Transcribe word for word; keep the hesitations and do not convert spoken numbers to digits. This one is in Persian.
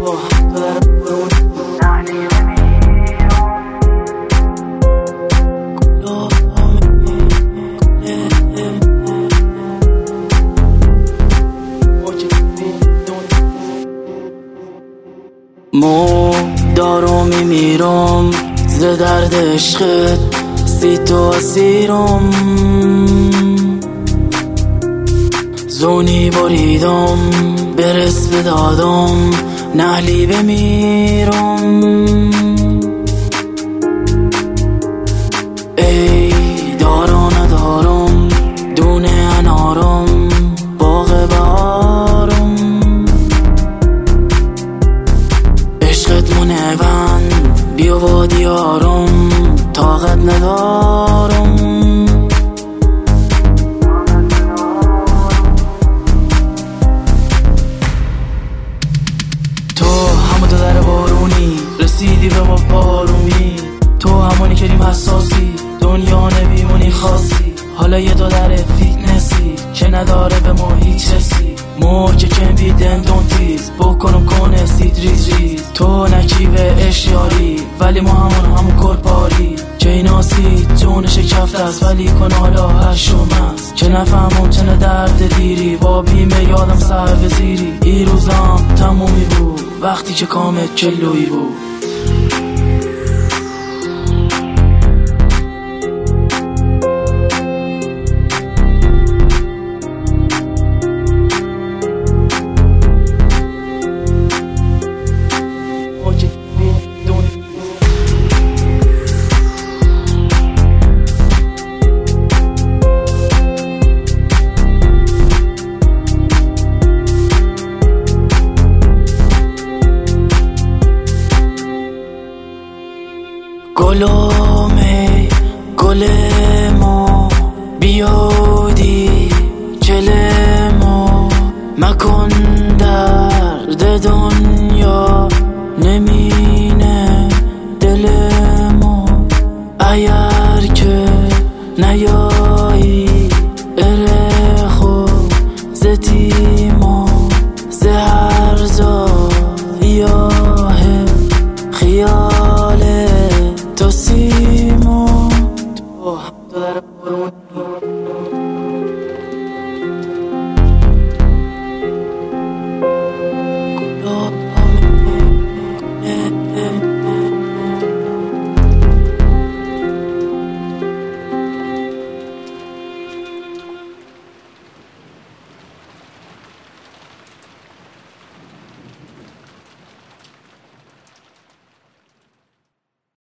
بابا نحلی مو دارو میمیرم ز درد عشقت سی تو اسیرم زونی بریدم برس بدادم نحلی بمیرم ای دارو ندارم دونه انارم باغ بهارم عشقت منون بیا و دیارم طاقت ندارم تو همون تو در بارونی رسیدی به ما بارومی تو همونی کریم حساسی دنیا نمیمونی خاصی حالا یه دو در فیتنسی که نداره به ما هیچ رسی موجه کم بی دندون تیز بکنم کنه سید ریز ریز تو نکیب اشیاری ولی ما همون همون کرپاری که اینا سید جونش کفت است ولی کن حالا هشم است که نفهمم چنه درد دیری با بیمه یادم سر وزیری ای روزم تمومی بود وقتی که کامت کلویی بود گلومی گلمو بیودی چلمو مکن در